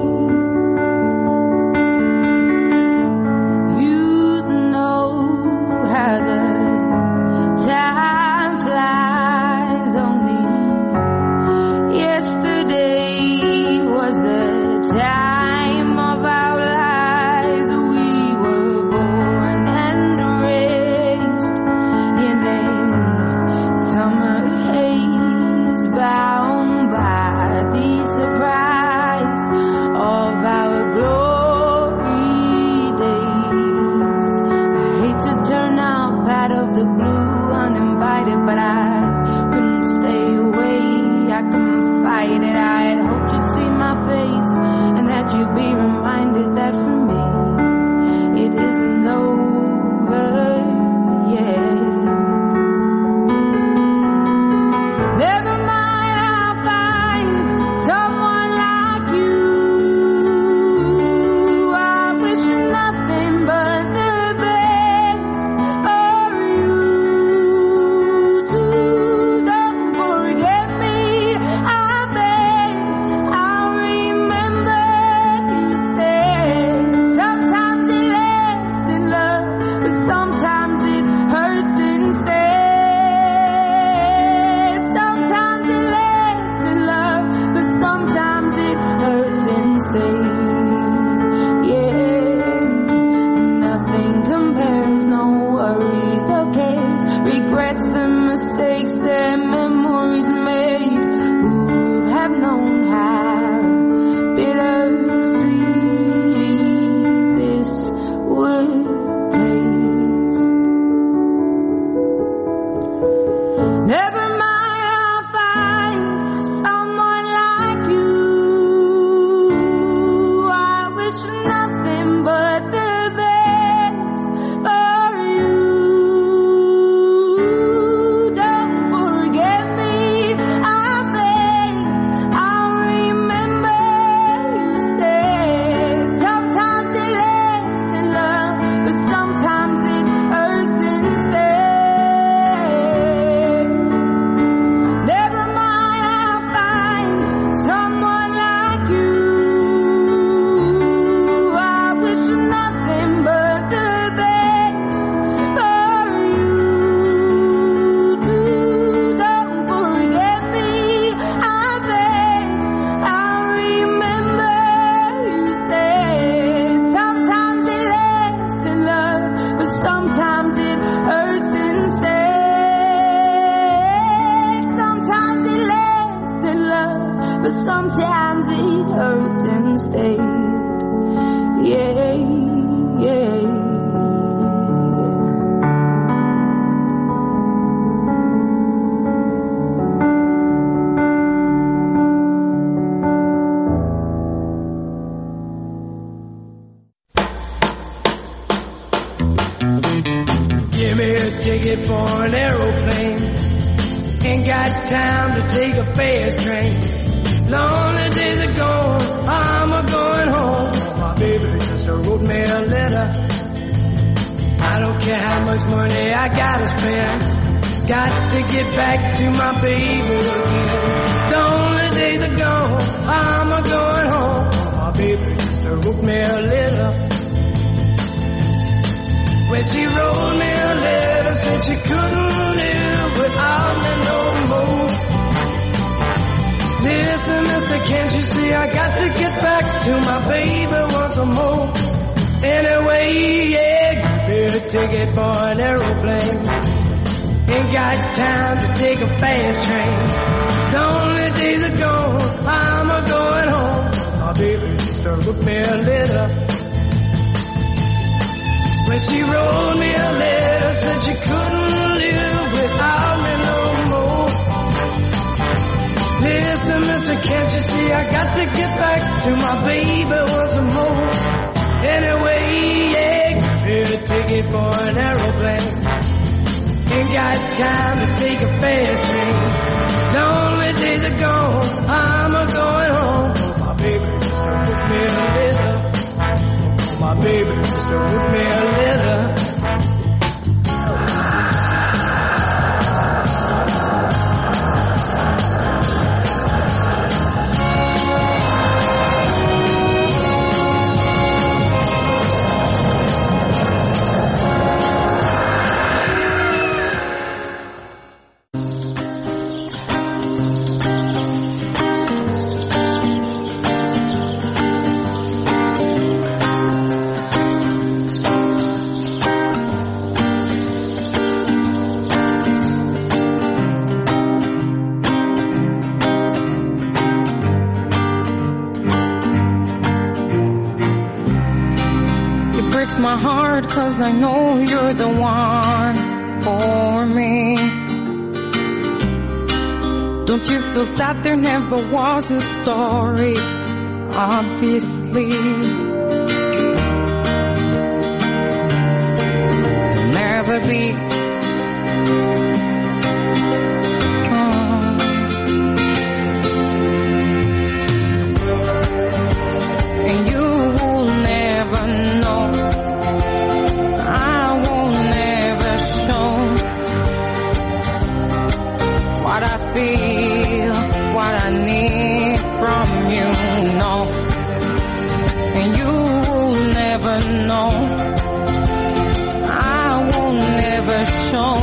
You know how the time flies. Only yesterday was the time of our lives. We were born and raised in a summer haze, bound by the surprise of our glory days. I hate to turn up out of the blue uninvited, but I couldn't stay away, I couldn't fight it. I had hoped you'd see my face and that you'd be reminded that for me it isn't over yet. Never mind, I'll find someone like you. I wish nothing but the best for you too. Don't forget me, I beg. I'll remember you said sometimes it lasts in love, but sometimes it hurts instead. Sometimes it lasts in love, but sometimes it hurts instead. Yeah, nothing compares, no worries or cares, regrets and mistakes that memories made. Who would have known how bittersweet this would taste? Never mind, I'll find someone like you. I wish nothing but the best for you. Don't forget me, I beg. I'll remember you said sometimes it lasts in love, but sometimes it hurts instead. Never mind, I'll find someone like you. I wish nothing but the best for you too. Don't forget me, I beg. I'll remember you said sometimes it lasts in love, but sometimes it hurts instead. Sometimes it lasts in love, but sometimes it hurts instead. Yeah, yeah. Give me a ticket for an aeroplane. Ain't got time to take a fast train. Lonely days are gone, I'm a going home. My baby just wrote me a letter. I I don't care how much money I gotta spend. Got to get back to my baby again. The only days are gone, I'm a going home. My baby used to wrote me a letter. When she wrote me a letter, said she couldn't live without me no more. Listen, mister, can't you see I got to get back to my baby once more. Anyway, yeah, give me a ticket for an aeroplane. Ain't got time to take a fast train. The only days are gone, I'm a going home. My baby used to wrote me a letter. When she wrote me a letter, said she couldn't live without me no more. Listen, mister, can't you see I got to get back to my baby once more. Anyway, yeah, give me a ticket for an aeroplane. Ain't got time to take a fast train. The only days are gone, I'm a going home. My baby used to wrote me a letter. My baby used to wrote me a letter. My heart, 'cause I know you're the one for me. Don't you feel sad there never was a story? Obviously, never be. And you will never know. Feel what I need from you, no. And you will never know. I will never show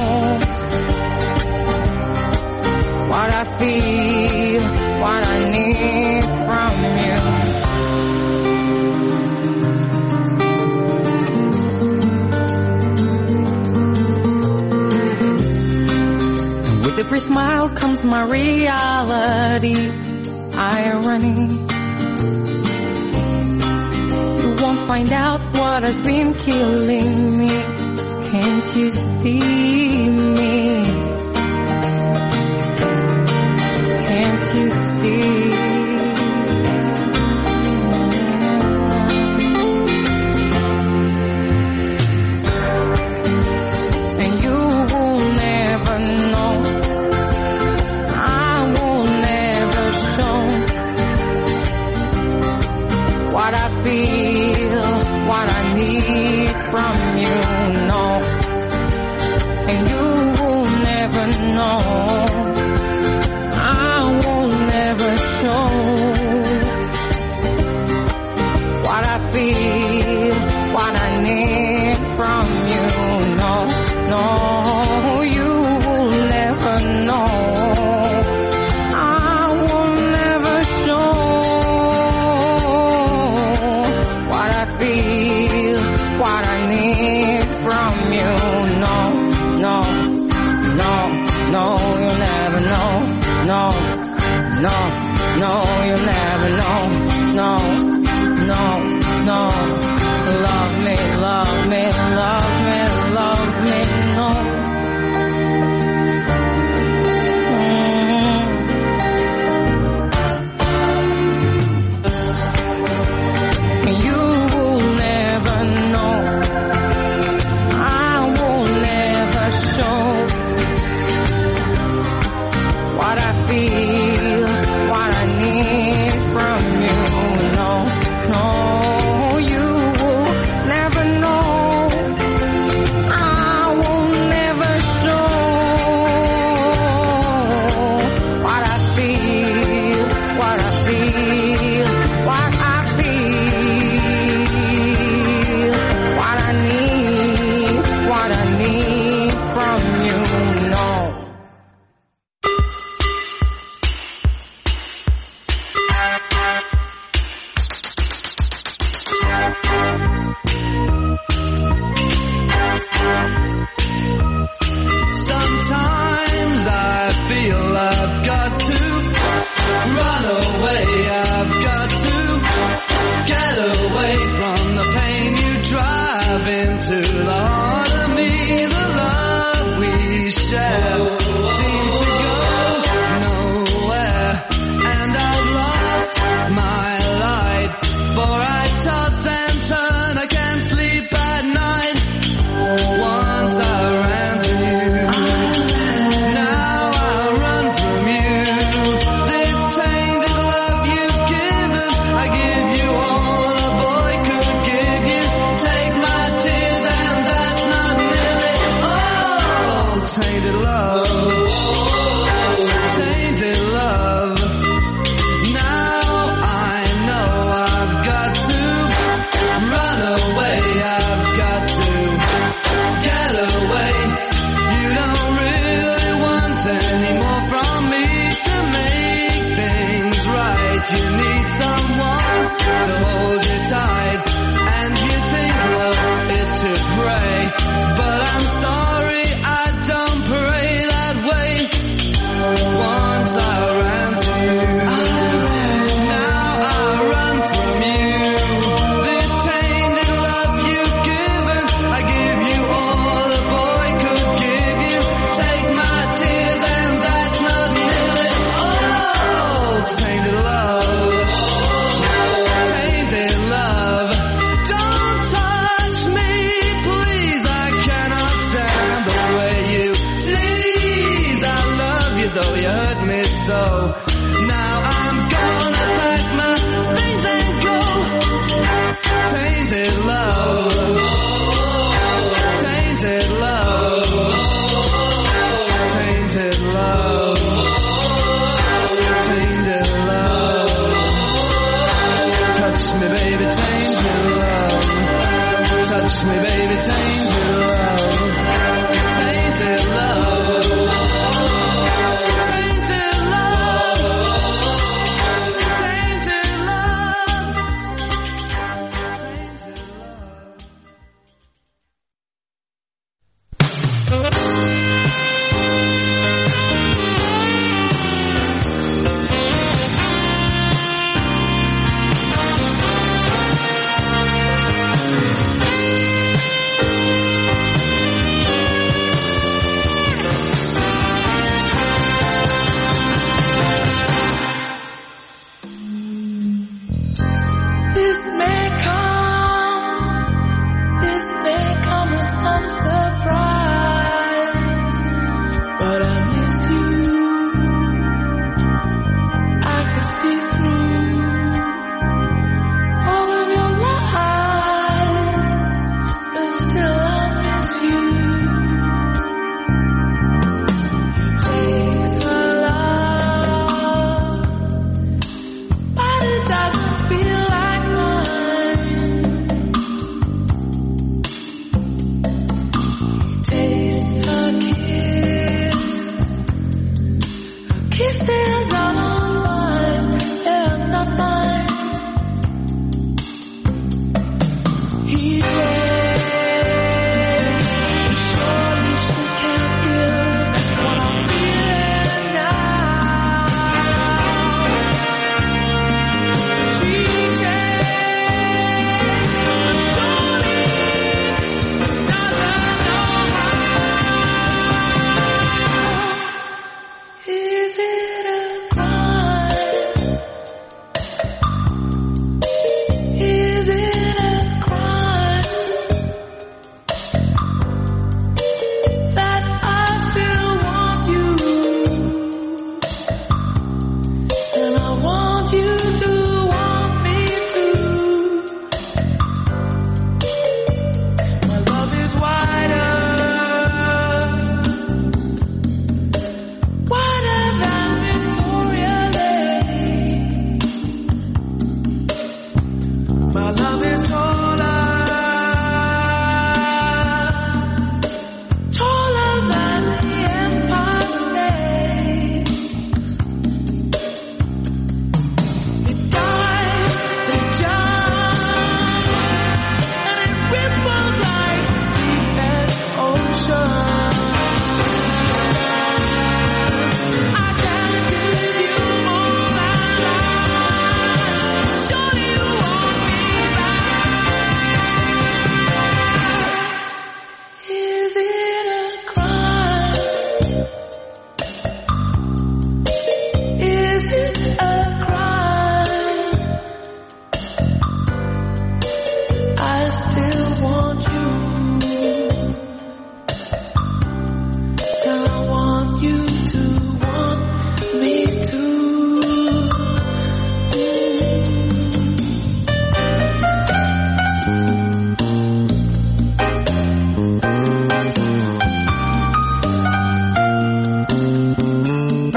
what I feel, what I need from you. With every smile comes my reality, irony. You won't find out what has been killing me. Can't you see me? Can't you see? And you will never know. What I feel, what I need from you, no. And you will never know. I will never show what I feel, what I need from you, no, no. You will never know. What I need from you, no, no, no, no, you'll never know, no, no, no, you'll never know, no, no, no, love me, love me, love me, love me, no. What I feel, what I need from tainted love, tainted love. Now I know I've got to run away, I've got to get away. You don't really want any more from me to make things right. You need someone to hold you tight, and you think love is to pray, but I'm sorry, I don't pray that way. Once I ran to you, now I run from you. This tainted love you've given, I give you all a boy could give you. Take my tears and that's not nearly all. Tainted love, tainted love. Don't touch me, please, I cannot stand the way you tease. I love you though you hurt me so. Now I'm gonna pack my things and go. Tainted love, tainted love, tainted love, tainted love. Touch me, baby, tainted love. Touch me, baby, tainted love. Tainted love. Tainted love. Tainted love.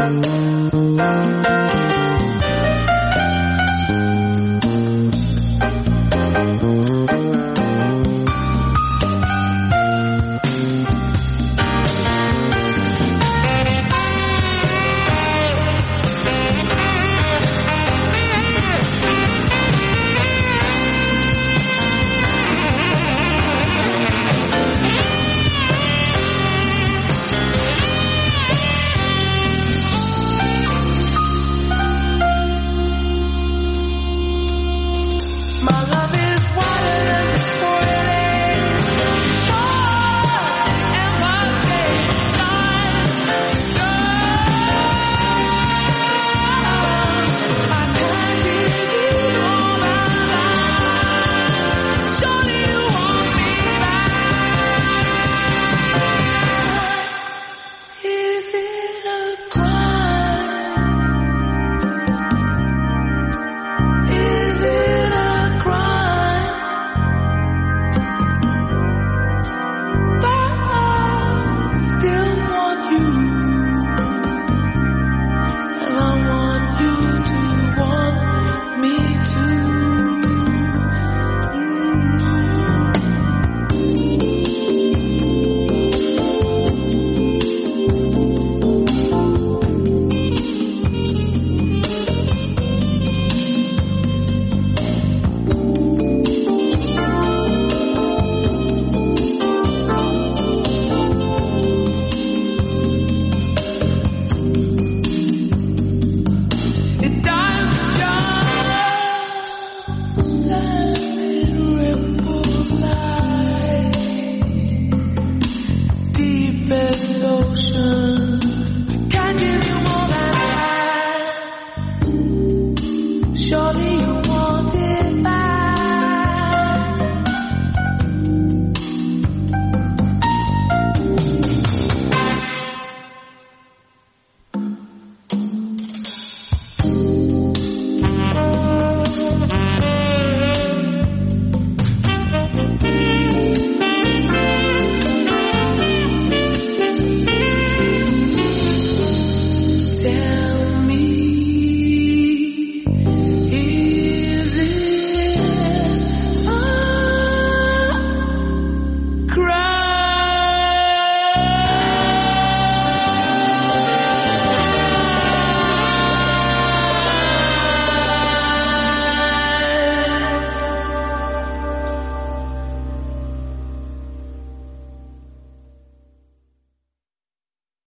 you.